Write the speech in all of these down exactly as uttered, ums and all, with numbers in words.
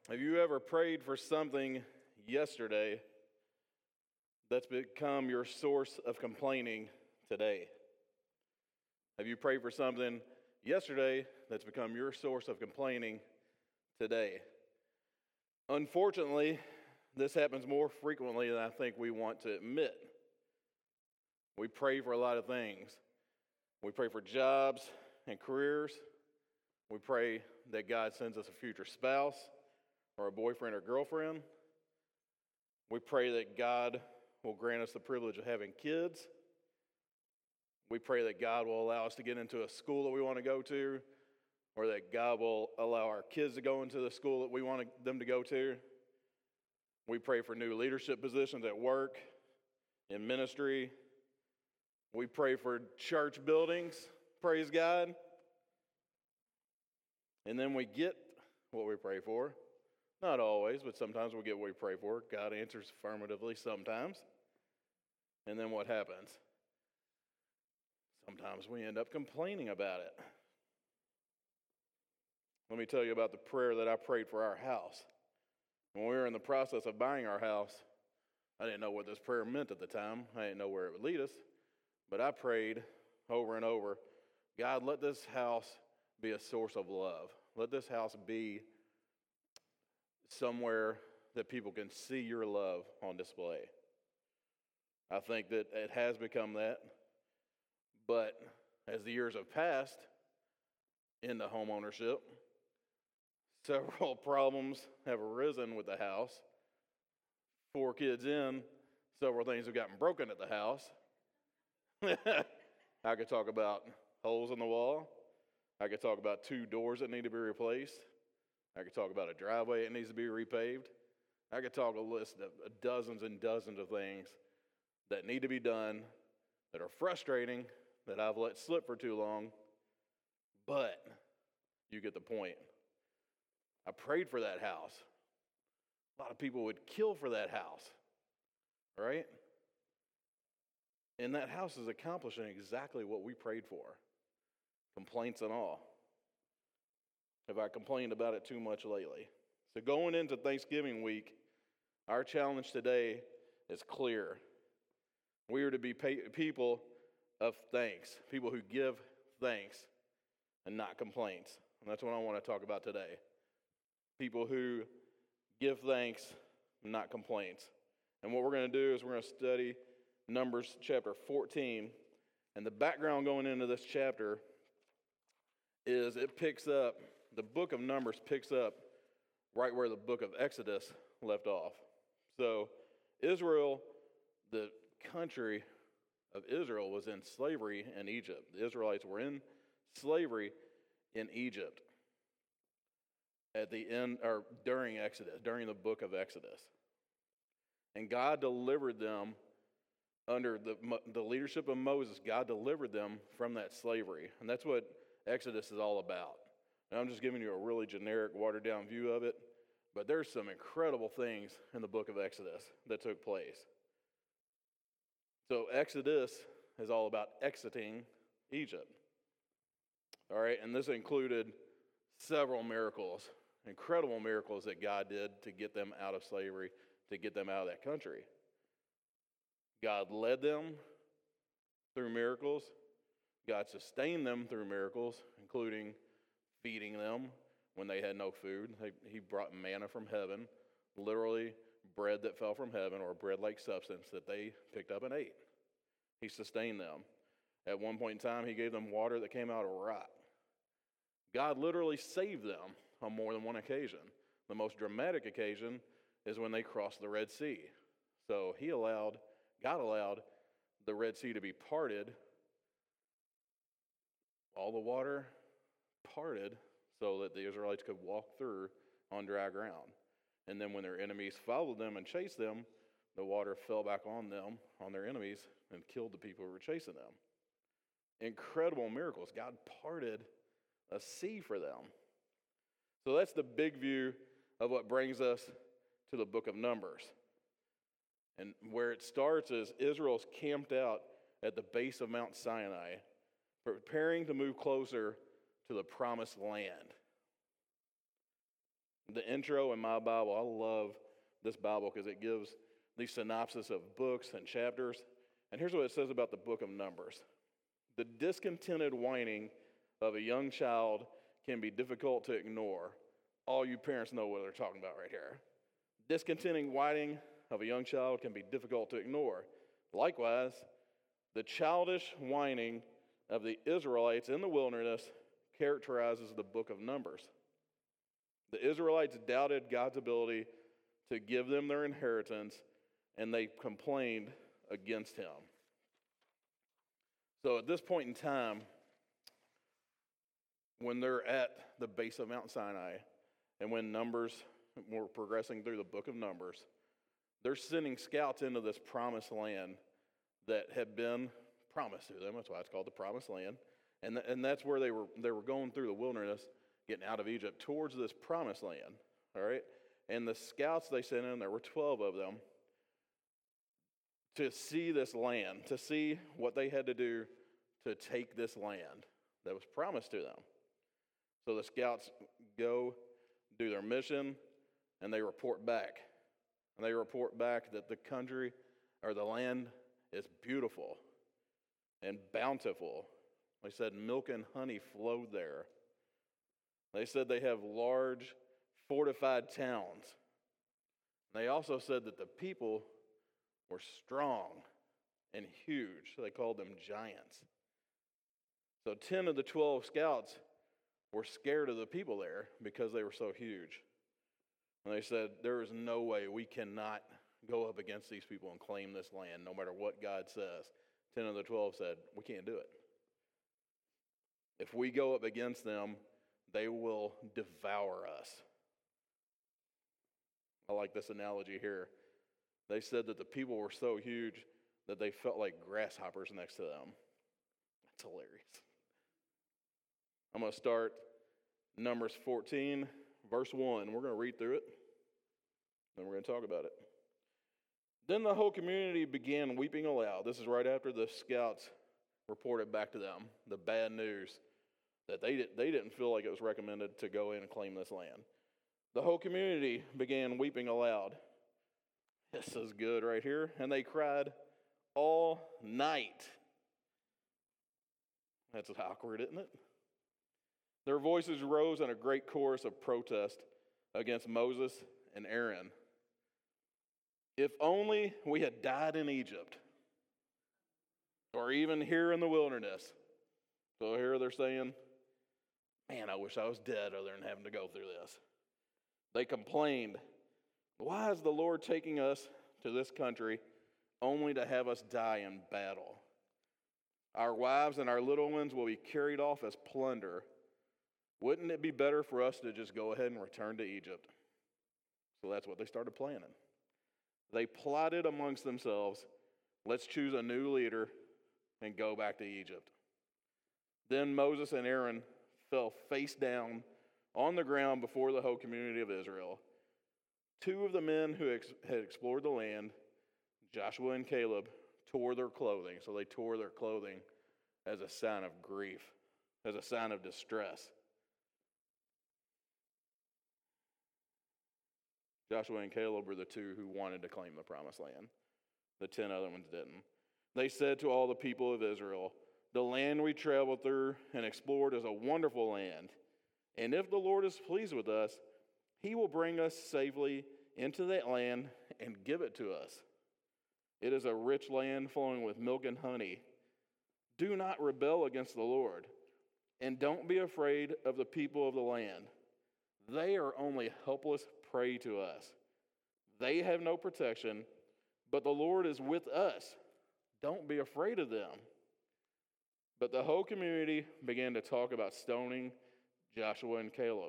Have you ever prayed for something yesterday that's become your source of complaining today? Have you prayed for something yesterday that's become your source of complaining today? Unfortunately, this happens more frequently than I think we want to admit. We pray for a lot of things. We pray for jobs and careers. We pray that God sends us a future spouse or a boyfriend or girlfriend. We pray that God will grant us the privilege of having kids. We pray that God will allow us to get into a school that we want to go to, or that God will allow our kids to go into the school that we want them to go to. We pray for new leadership positions at work, in ministry. We pray for church buildings, praise God. And then we get what we pray for. Not always, but sometimes we get what we pray for. God answers affirmatively sometimes. And then what happens? Sometimes we end up complaining about it. Let me tell you about the prayer that I prayed for our house. When we were in the process of buying our house, I didn't know what this prayer meant at the time. I didn't know where it would lead us. But I prayed over and over, God, let this house be a source of love. Let this house be somewhere that people can see your love on display. I think that it has become that. But as the years have passed into home ownership, several problems have arisen with the house. Four kids in, several things have gotten broken at the house. I could talk about holes in the wall. I could talk about two doors that need to be replaced. I could talk about a driveway that needs to be repaved. I could talk a list of dozens and dozens of things that need to be done that are frustrating, that I've let slip for too long. But you get the point. I prayed for that house. A lot of people would kill for that house, right? And that house is accomplishing exactly what we prayed for, complaints and all. Have I complained about it too much lately? So going into Thanksgiving week, our challenge today is clear. We are to be people of thanks, people who give thanks and not complaints. And that's what I want to talk about today. People who give thanks, not complaints. And what we're going to do is we're going to study Numbers chapter fourteen. And the background going into this chapter is it picks up, the book of Numbers picks up right where the book of Exodus left off. So Israel, the country of Israel, was in slavery in Egypt. The Israelites were in slavery in Egypt at the end, or during Exodus, during the book of Exodus. And God delivered them under the, the leadership of Moses. God delivered them from that slavery. And that's what Exodus is all about. And I'm just giving you a really generic, watered-down view of it. But there's some incredible things in the book of Exodus that took place. So Exodus is all about exiting Egypt. All right, and this included several miracles, incredible miracles that God did to get them out of slavery, to get them out of that country. God led them through miracles. God sustained them through miracles, including feeding them when they had no food. He brought manna from heaven, literally bread that fell from heaven, or bread-like substance that they picked up and ate. He sustained them. At one point in time, he gave them water that came out of a rock. God literally saved them on more than one occasion. The most dramatic occasion is when they crossed the Red Sea. So he allowed, God allowed the Red Sea to be parted. All the water parted so that the Israelites could walk through on dry ground. And then when their enemies followed them and chased them, the water fell back on them, on their enemies, and killed the people who were chasing them. Incredible miracles. God parted a sea for them. So that's the big view of what brings us to the book of Numbers. And where it starts is Israel's camped out at the base of Mount Sinai, preparing to move closer to the promised land. The intro in my Bible, I love this Bible because it gives these synopsis of books and chapters. And here's what it says about the book of Numbers. The discontented whining of a young child can be difficult to ignore. All you parents know what they're talking about right here. Discontenting whining of a young child can be difficult to ignore. Likewise, the childish whining of the Israelites in the wilderness characterizes the book of Numbers. The Israelites doubted God's ability to give them their inheritance, and they complained against him. So at this point in time, when they're at the base of Mount Sinai, and when Numbers, we're progressing through the book of Numbers, they're sending scouts into this promised land that had been promised to them. That's why it's called the promised land. And, th- and that's where they were they were going through the wilderness, getting out of Egypt, towards this promised land. All right? And the scouts they sent in, there were twelve of them, to see this land, to see what they had to do to take this land that was promised to them. So the scouts go, do their mission, and they report back. And they report back that the country or the land is beautiful and bountiful. They said milk and honey flowed there. They said they have large fortified towns. They also said that the people were strong and huge. They called them giants. So ten of the twelve scouts were scared of the people there because they were so huge. And they said, there is no way we cannot go up against these people and claim this land, no matter what God says. ten of the twelve said, we can't do it. If we go up against them, they will devour us. I like this analogy here. They said that the people were so huge that they felt like grasshoppers next to them. That's hilarious. I'm going to start Numbers fourteen, verse one. We're going to read through it, then we're going to talk about it. Then the whole community began weeping aloud. This is right after the scouts reported back to them the bad news that they, did, they didn't feel like it was recommended to go in and claim this land. The whole community began weeping aloud. This is good right here. And they cried all night. That's awkward, isn't it? Their voices rose in a great chorus of protest against Moses and Aaron. If only we had died in Egypt, or even here in the wilderness. So here they're saying, man, I wish I was dead other than having to go through this. They complained, why is the Lord taking us to this country only to have us die in battle? Our wives and our little ones will be carried off as plunder. Wouldn't it be better for us to just go ahead and return to Egypt? So that's what they started planning. They plotted amongst themselves, let's choose a new leader and go back to Egypt. Then Moses and Aaron fell face down on the ground before the whole community of Israel. Two of the men who ex- had explored the land, Joshua and Caleb, tore their clothing. So they tore their clothing as a sign of grief, as a sign of distress. Joshua and Caleb were the two who wanted to claim the promised land. The ten other ones didn't. They said to all the people of Israel, the land we traveled through and explored is a wonderful land. And if the Lord is pleased with us, he will bring us safely into that land and give it to us. It is a rich land flowing with milk and honey. Do not rebel against the Lord, and don't be afraid of the people of the land. They are only helpless prey to us. They have no protection, but the Lord is with us. Don't be afraid of them. But the whole community began to talk about stoning Joshua and Caleb.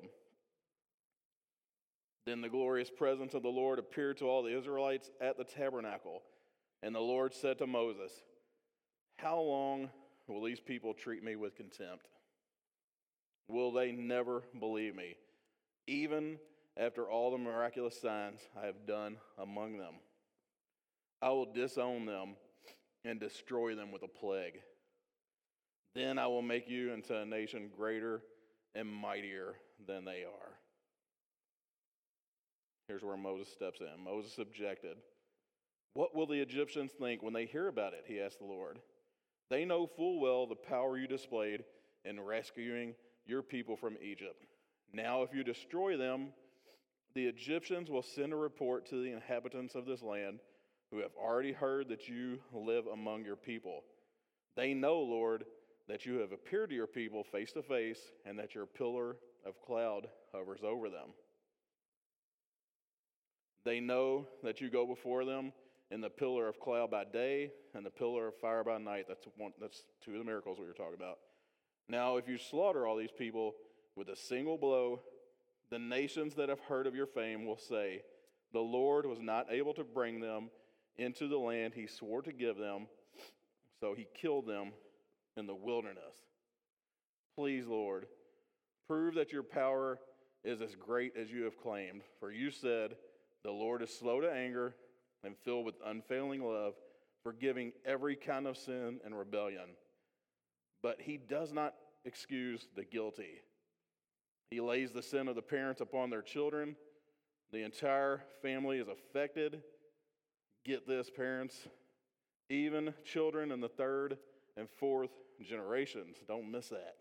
Then the glorious presence of the Lord appeared to all the Israelites at the tabernacle. And the Lord said to Moses, how long will these people treat me with contempt? Will they never believe me, even after all the miraculous signs I have done among them? I will disown them and destroy them with a plague. Then I will make you into a nation greater and mightier than they are. Here's where Moses steps in. Moses objected. What will the Egyptians think when they hear about it? He asked the Lord. They know full well the power you displayed in rescuing your people from Egypt. Now, if you destroy them, the Egyptians will send a report to the inhabitants of this land who have already heard that you live among your people. They know, Lord, that you have appeared to your people face to face and that your pillar of cloud hovers over them. They know that you go before them in the pillar of cloud by day and the pillar of fire by night. That's one, that's two of the miracles we were talking about. Now, if you slaughter all these people with a single blow, the nations that have heard of your fame will say, the Lord was not able to bring them into the land he swore to give them, so he killed them in the wilderness. Please, Lord, prove that your power is as great as you have claimed. For you said, the Lord is slow to anger and filled with unfailing love, forgiving every kind of sin and rebellion. But he does not excuse the guilty. He lays the sin of the parents upon their children. The entire family is affected. Get this, parents. Even children in the third and fourth generations. Don't miss that.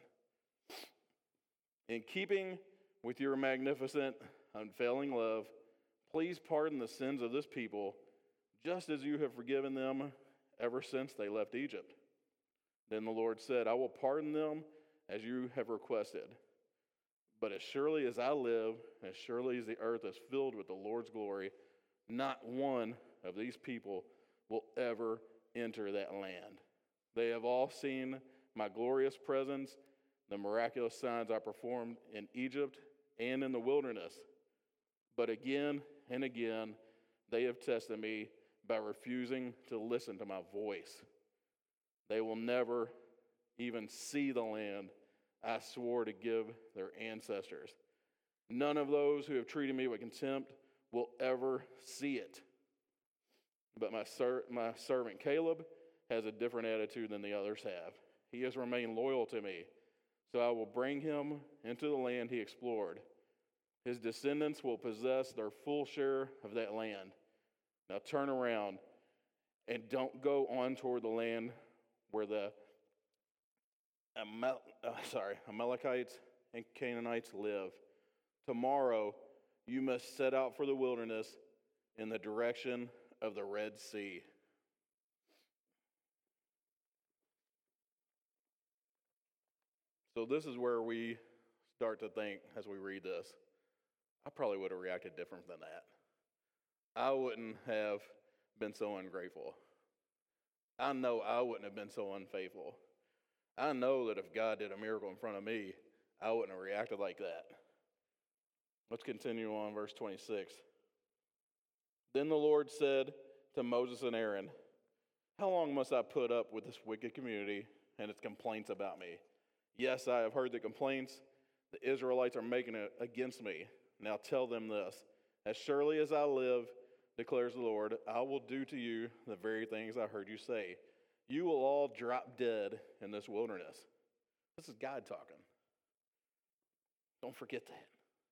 In keeping with your magnificent, unfailing love, please pardon the sins of this people, just as you have forgiven them ever since they left Egypt. Then the Lord said, I will pardon them as you have requested. But as surely as I live, as surely as the earth is filled with the Lord's glory, not one of these people will ever enter that land. They have all seen my glorious presence, the miraculous signs I performed in Egypt and in the wilderness. But again and again, they have tested me by refusing to listen to my voice. They will never even see the land I swore to give their ancestors. None of those who have treated me with contempt will ever see it. But my, ser- my servant Caleb has a different attitude than the others have. He has remained loyal to me, so I will bring him into the land he explored. His descendants will possess their full share of that land. Now turn around and don't go on toward the land where the Amal- uh, sorry, Amalekites and Canaanites live. Tomorrow you must set out for the wilderness in the direction of the Red Sea. So this is where we start to think as we read this, I probably would have reacted different than that. I wouldn't have been so ungrateful. I know I wouldn't have been so unfaithful. I know that if God did a miracle in front of me, I wouldn't have reacted like that. Let's continue on, verse twenty-six. Then the Lord said to Moses and Aaron, how long must I put up with this wicked community and its complaints about me? Yes, I have heard the complaints the Israelites are making against me. Now tell them this, as surely as I live, declares the Lord, I will do to you the very things I heard you say. You will all drop dead in this wilderness. This is God talking. Don't forget that.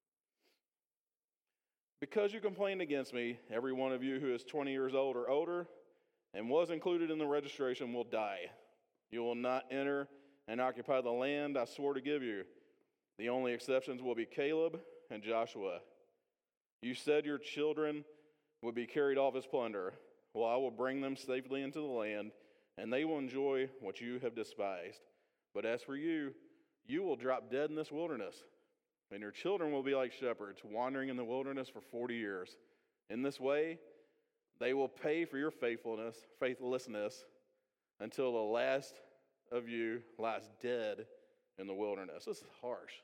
Because you complained against me, every one of you who is twenty years old or older and was included in the registration will die. You will not enter and occupy the land I swore to give you. The only exceptions will be Caleb and Joshua. You said your children would be carried off as plunder. Well, I will bring them safely into the land, and they will enjoy what you have despised. But as for you, you will drop dead in this wilderness, and your children will be like shepherds wandering in the wilderness for forty years. In this way, they will pay for your faithfulness, faithlessness, until the last of you lies dead in the wilderness. This is harsh.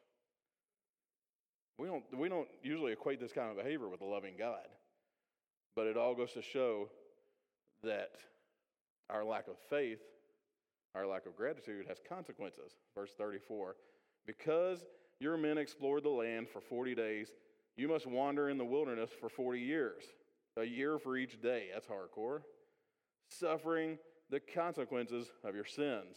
We don't, we don't usually equate this kind of behavior with a loving God, but it all goes to show that our lack of faith, our lack of gratitude has consequences. Verse thirty-four, because your men explored the land for forty days, you must wander in the wilderness for forty years, a year for each day. That's hardcore. Suffering the consequences of your sins.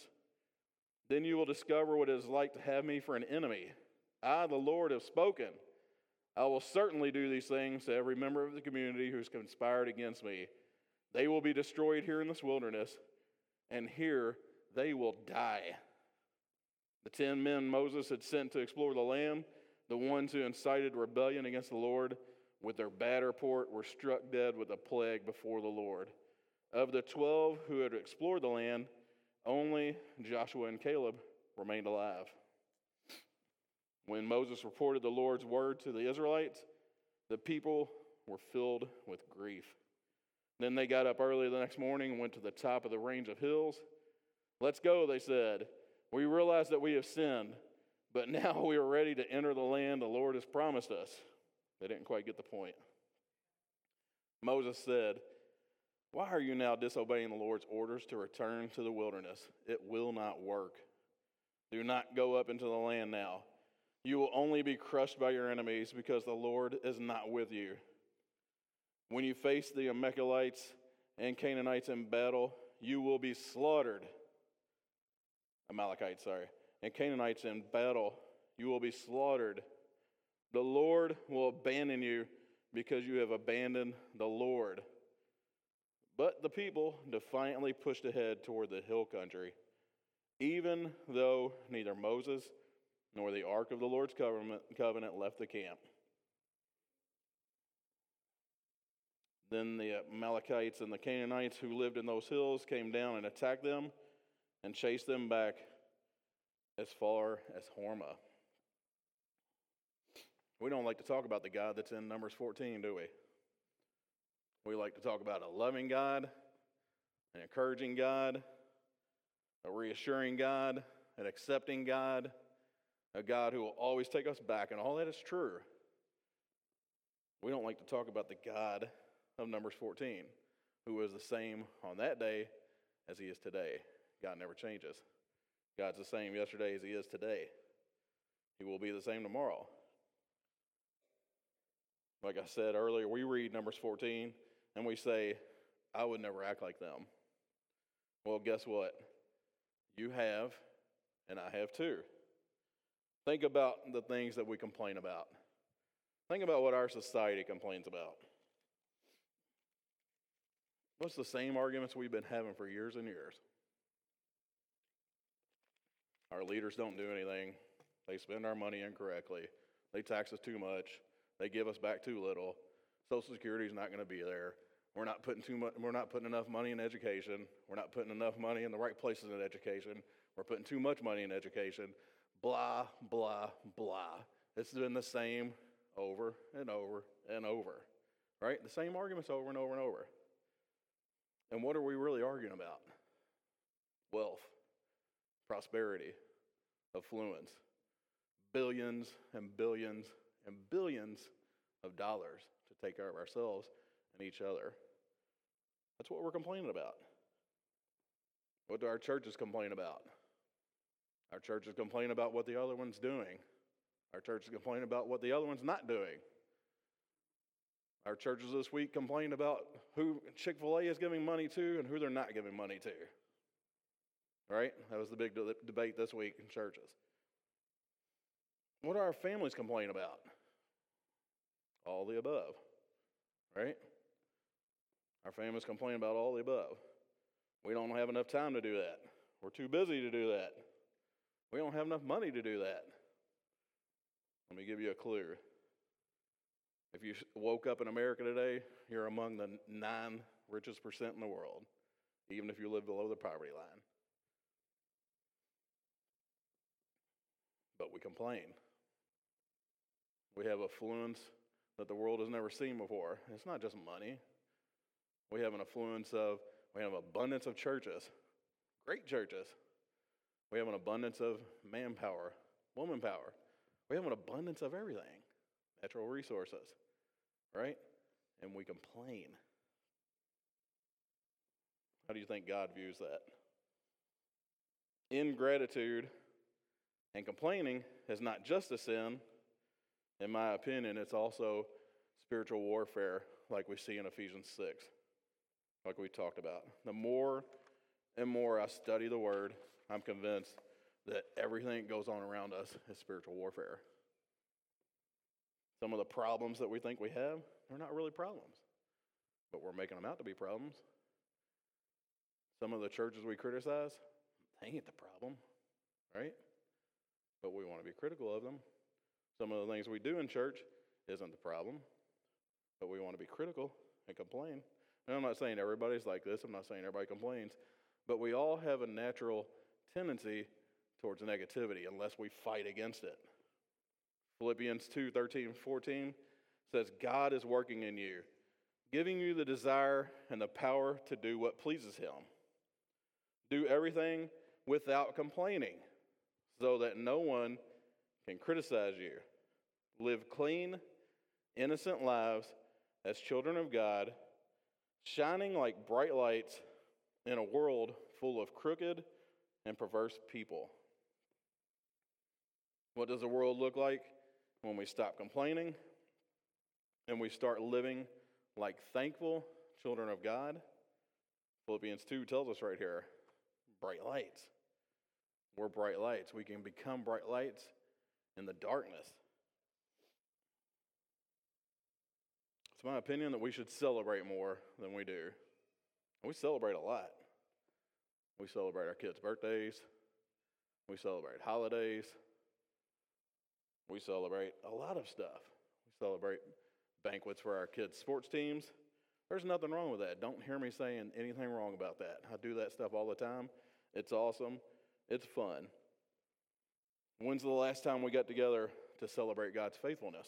Then you will discover what it is like to have me for an enemy. I, the Lord, have spoken. I will certainly do these things to every member of the community who's conspired against me. They will be destroyed here in this wilderness, and here they will die. The ten men Moses had sent to explore the land, the ones who incited rebellion against the Lord with their bad report, were struck dead with a plague before the Lord. Of the twelve who had explored the land, only Joshua and Caleb remained alive. When Moses reported the Lord's word to the Israelites, the people were filled with grief. Then they got up early the next morning and went to the top of the range of hills. Let's go, they said. We realize that we have sinned, but now we are ready to enter the land the Lord has promised us. They didn't quite get the point. Moses said, why are you now disobeying the Lord's orders to return to the wilderness? It will not work. Do not go up into the land now. You will only be crushed by your enemies because the Lord is not with you. When you face the Amalekites and Canaanites in battle, you will be slaughtered. Amalekites, sorry. And Canaanites in battle, you will be slaughtered. The Lord will abandon you because you have abandoned the Lord. But the people defiantly pushed ahead toward the hill country, even though neither Moses nor the ark of the Lord's covenant left the camp. Then the Amalekites and the Canaanites who lived in those hills came down and attacked them and chased them back as far as Hormah. We don't like to talk about the God that's in Numbers fourteen, do we? We like to talk about a loving God, an encouraging God, a reassuring God, an accepting God, a God who will always take us back, and all that is true. We don't like to talk about the God of Numbers fourteen, who was the same on that day as he is today. God never changes. God's the same yesterday as he is today. He will be the same tomorrow. Like I said earlier, we read Numbers fourteen and we say, I would never act like them. Well, guess what? You have, and I have too. Think about the things that we complain about. Think about what our society complains about. What's the same arguments we've been having for years and years? Our leaders don't do anything. They spend our money incorrectly. They tax us too much. They give us back too little. Social Security is not going to be there. We're not putting too much. We're not putting enough money in education. We're not putting enough money in the right places in education. We're putting too much money in education. Blah, blah, blah. It's been the same over and over and over, right? The same arguments over and over and over. And what are we really arguing about? Wealth, prosperity, affluence, billions and billions and billions of dollars to take care of ourselves and each other. That's what we're complaining about. What do our churches complain about? Our churches complain about what the other one's doing. Our churches complain about what the other one's not doing. Our churches this week complain about who Chick-fil-A is giving money to and who they're not giving money to. Right? That was the big de- debate this week in churches. What do our families complain about? All the above. Right? Our families complain about all the above. We don't have enough time to do that. We're too busy to do that. We don't have enough money to do that. Let me give you a clue. If you woke up in America today, you're among the nine richest percent in the world, even if you live below the poverty line. But we complain. We have affluence that the world has never seen before. It's not just money. We have an affluence of, we have an abundance of churches, great churches. We have an abundance of manpower, woman power. We have an abundance of everything, natural resources, right? And we complain. How do you think God views that? Ingratitude and complaining is not just a sin. In my opinion, it's also spiritual warfare, like we see in Ephesians six, like we talked about. The more and more I study the Word, I'm convinced that everything that goes on around us is spiritual warfare. Some of the problems that we think we have, they're not really problems, but we're making them out to be problems. Some of the churches we criticize, they ain't the problem, right? But we want to be critical of them. Some of the things we do in church isn't the problem, but we want to be critical and complain. And I'm not saying everybody's like this. I'm not saying everybody complains. But we all have a natural tendency towards negativity unless we fight against it. Philippians two, thirteen, fourteen says, God is working in you, giving you the desire and the power to do what pleases him. Do everything without complaining, so that no one can criticize you. Live clean, innocent lives as children of God, shining like bright lights in a world full of crooked and perverse people. What does the world look like when we stop complaining and we start living like thankful children of God? Philippians two tells us right here, bright lights. We're bright lights. We can become bright lights in the darkness. It's my opinion that we should celebrate more than we do. We celebrate a lot. We celebrate our kids' birthdays. We celebrate holidays. We celebrate a lot of stuff. We celebrate banquets for our kids' sports teams. There's nothing wrong with that. Don't hear me saying anything wrong about that. I do that stuff all the time. It's awesome. It's fun. When's the last time we got together to celebrate God's faithfulness?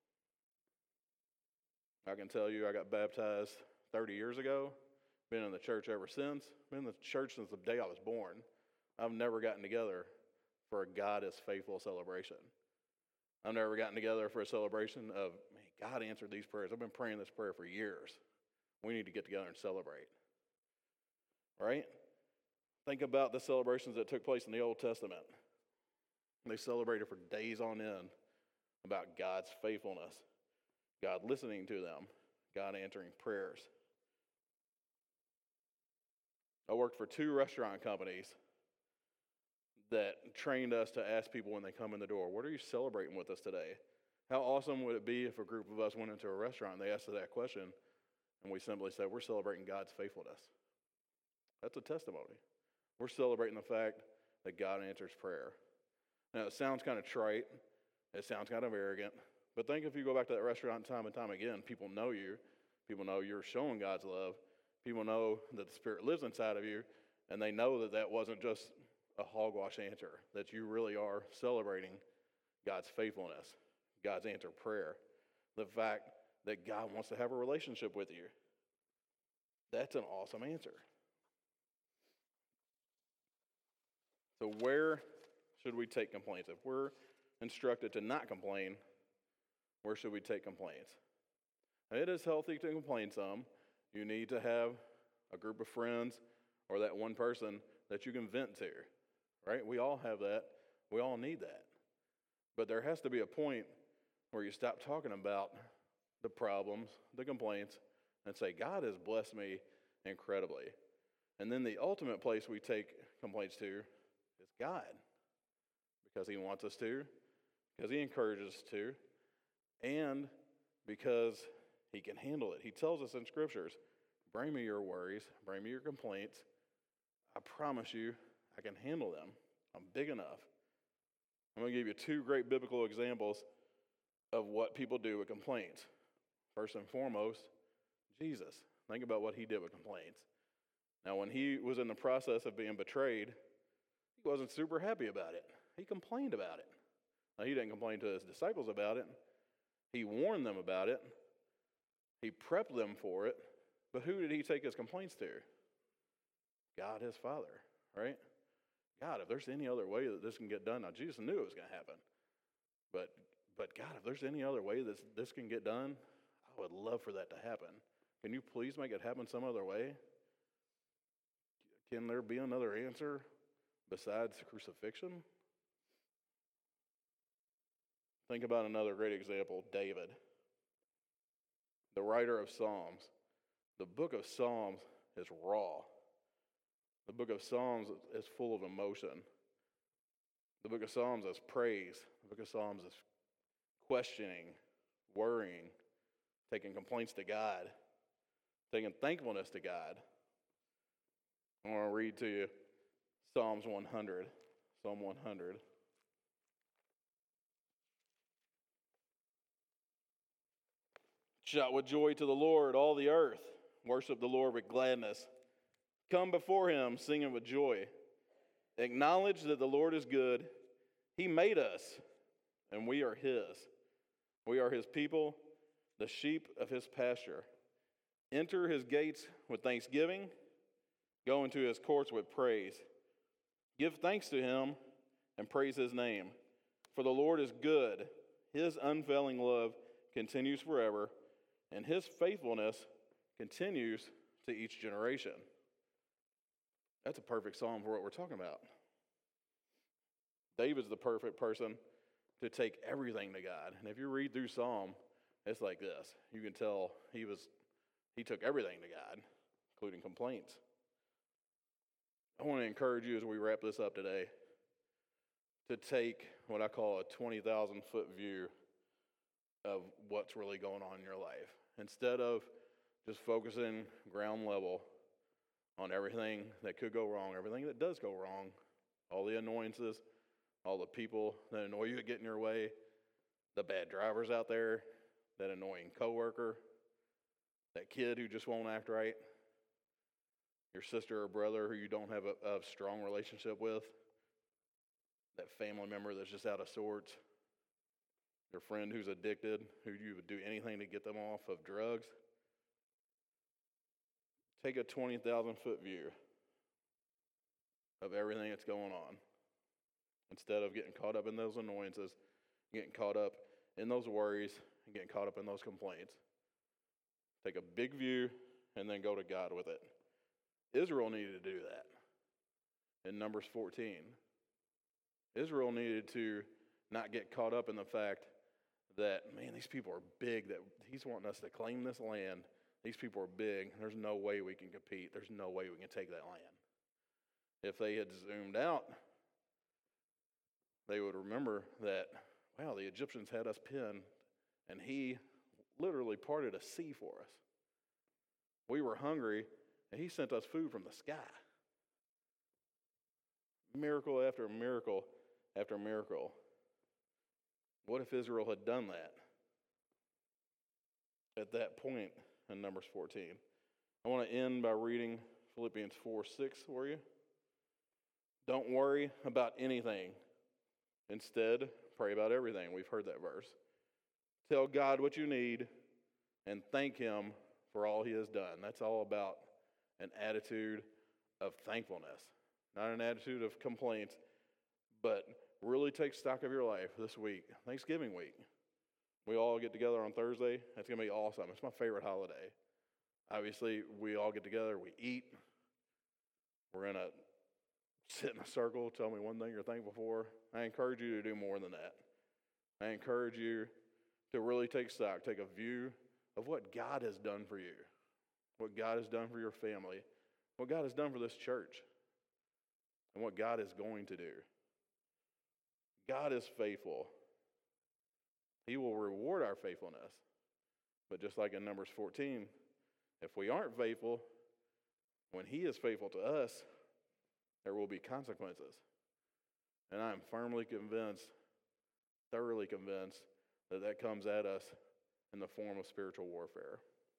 I can tell you I got baptized thirty years ago. Been in the church ever since. Been in the church since the day I was born. I've never gotten together for a God is faithful celebration. I've never gotten together for a celebration of, man, God answered these prayers. I've been praying this prayer for years. We need to get together and celebrate. Right? Think about the celebrations that took place in the Old Testament. They celebrated for days on end about God's faithfulness, God listening to them, God answering prayers. I worked for two restaurant companies that trained us to ask people when they come in the door, what are you celebrating with us today? How awesome would it be if a group of us went into a restaurant and they asked us that question and we simply said, we're celebrating God's faithfulness. That's a testimony. We're celebrating the fact that God answers prayer. Now, it sounds kind of trite. It sounds kind of arrogant. But think if you go back to that restaurant time and time again, people know you. People know you're showing God's love. People know that the Spirit lives inside of you. And they know that that wasn't just a hogwash answer, that you really are celebrating God's faithfulness, God's answered prayer, the fact that God wants to have a relationship with you. That's an awesome answer. So where should we take complaints? If we're instructed to not complain, where should we take complaints? It is healthy to complain some. You need to have a group of friends or that one person that you can vent to, right? We all have that. We all need that. But there has to be a point where you stop talking about the problems, the complaints, and say, God has blessed me incredibly. And then the ultimate place we take complaints to is God, because he wants us to, because he encourages us to, and because he can handle it. He tells us in scriptures, bring me your worries, bring me your complaints. I promise you I can handle them. I'm big enough. I'm going to give you two great biblical examples of what people do with complaints. First and foremost, Jesus. Think about what he did with complaints. Now, when he was in the process of being betrayed, he wasn't super happy about it. He complained about it. Now, he didn't complain to his disciples about it. He warned them about it. He prepped them for it. But who did he take his complaints to? God, his Father, right? God, if there's any other way that this can get done. Now, Jesus knew it was going to happen. But, but God, if there's any other way that this can get done, I would love for that to happen. Can you please make it happen some other way? Can there be another answer besides crucifixion? Think about another great example, David, the writer of Psalms. The book of Psalms is raw. The book of Psalms is full of emotion. The book of Psalms is praise. The book of Psalms is questioning worrying, taking complaints to God, taking thankfulness to God. I want to read to you Psalms one hundred. Psalm one hundred. Shout with joy to the Lord, all the earth. Worship the Lord with gladness. Come before him, singing with joy. Acknowledge that the Lord is good. He made us, and we are his. We are his people, the sheep of his pasture. Enter his gates with thanksgiving. Go into his courts with praise. Give thanks to him and praise his name. For the Lord is good. His unfailing love continues forever, and his faithfulness continues to each generation. That's a perfect psalm for what we're talking about. David's the perfect person to take everything to God. And if you read through Psalm, it's like this. You can tell he was he took everything to God, including complaints. I want to encourage you as we wrap this up today to take what I call a twenty thousand foot view of what's really going on in your life. Instead of just focusing ground level on everything that could go wrong, everything that does go wrong, all the annoyances, all the people that annoy you that get in your way, the bad drivers out there, that annoying coworker, that kid who just won't act right, your sister or brother who you don't have a, a strong relationship with, that family member that's just out of sorts, your friend who's addicted, who you would do anything to get them off of drugs. Take a twenty thousand foot view of everything that's going on. Instead of getting caught up in those annoyances, getting caught up in those worries, and getting caught up in those complaints. Take a big view and then go to God with it. Israel needed to do that in Numbers fourteen. Israel needed to not get caught up in the fact that, man, these people are big, that he's wanting us to claim this land. These people are big. There's no way we can compete. There's no way we can take that land. If they had zoomed out, they would remember that, wow, the Egyptians had us pinned, and he literally parted a sea for us. We were hungry, and he sent us food from the sky. Miracle after miracle after miracle. What if Israel had done that at that point in Numbers fourteen? I want to end by reading Philippians four six for you. Don't worry about anything. Instead, pray about everything. We've heard that verse. Tell God what you need and thank him for all he has done. That's all about an attitude of thankfulness, not an attitude of complaints, but really take stock of your life this week, Thanksgiving week. We all get together on Thursday. That's going to be awesome. It's my favorite holiday. Obviously, we all get together, we eat. We're going to sit in a circle, tell me one thing you're thankful for. I encourage you to do more than that. I encourage you to really take stock, take a view of what God has done for you, what God has done for your family, what God has done for this church, and what God is going to do. God is faithful. He will reward our faithfulness. But just like in Numbers fourteen, if we aren't faithful, when he is faithful to us, there will be consequences. And I'm firmly convinced, thoroughly convinced, that that comes at us in the form of spiritual warfare.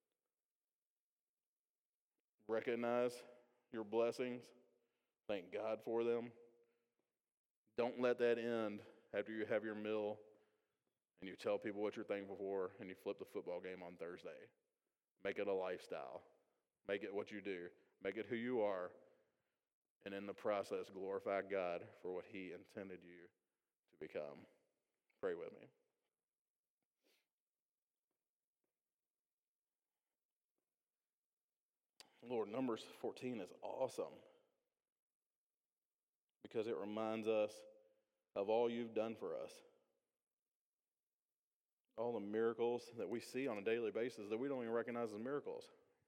Recognize your blessings. Thank God for them. Don't let that end after you have your meal and you tell people what you're thankful for and you flip the football game on Thursday. Make it a lifestyle. Make it what you do. Make it who you are. And in the process, glorify God for what he intended you to become. Pray with me. Lord, Numbers fourteen is awesome because it reminds us of all you've done for us. All the miracles that we see on a daily basis that we don't even recognize as miracles.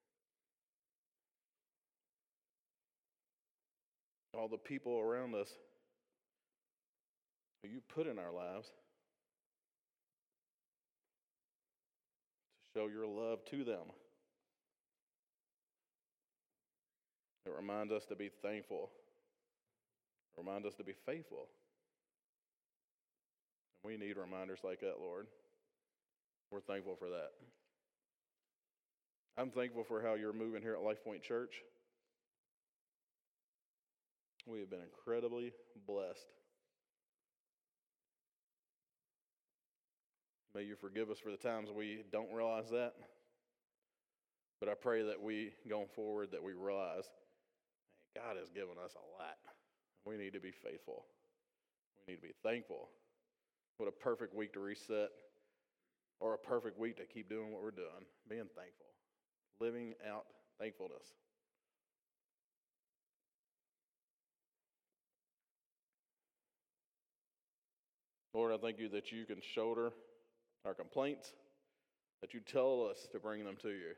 All the people around us who you put in our lives. show your love to them. It reminds us to be thankful. It reminds us to be faithful. And we need reminders like that, Lord. We're thankful for that. I'm thankful for how you're moving here at Life Point Church. We have been incredibly blessed. May you forgive us for the times we don't realize that. But I pray that we, going forward, that we realize God has given us a lot. We need to be faithful. We need to be thankful. What a perfect week to reset, or a perfect week to keep doing what we're doing, being thankful, living out thankfulness. Lord, I thank you that you can shoulder our complaints, that you tell us to bring them to you,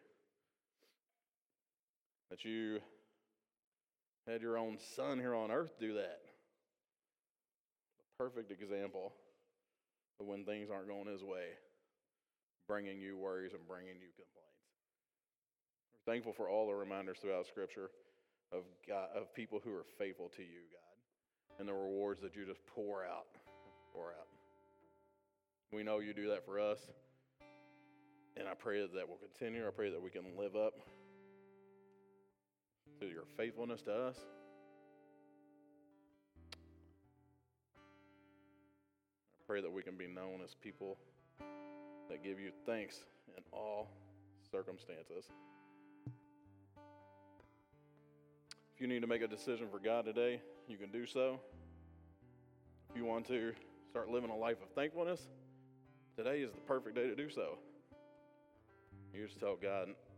that you had your own son here on earth do that. A perfect example of when things aren't going his way, bringing you worries and bringing you complaints. We're thankful for all the reminders throughout Scripture of God, of people who are faithful to you, God, and the rewards that you just pour out, pour out. We know you do that for us, and I pray that that will continue. I pray that we can live up to your faithfulness to us. I pray that we can be known as people that give you thanks in all circumstances. If you need to make a decision for God today, you can do so. If you want to start living a life of thankfulness, today is the perfect day to do so. You just tell God,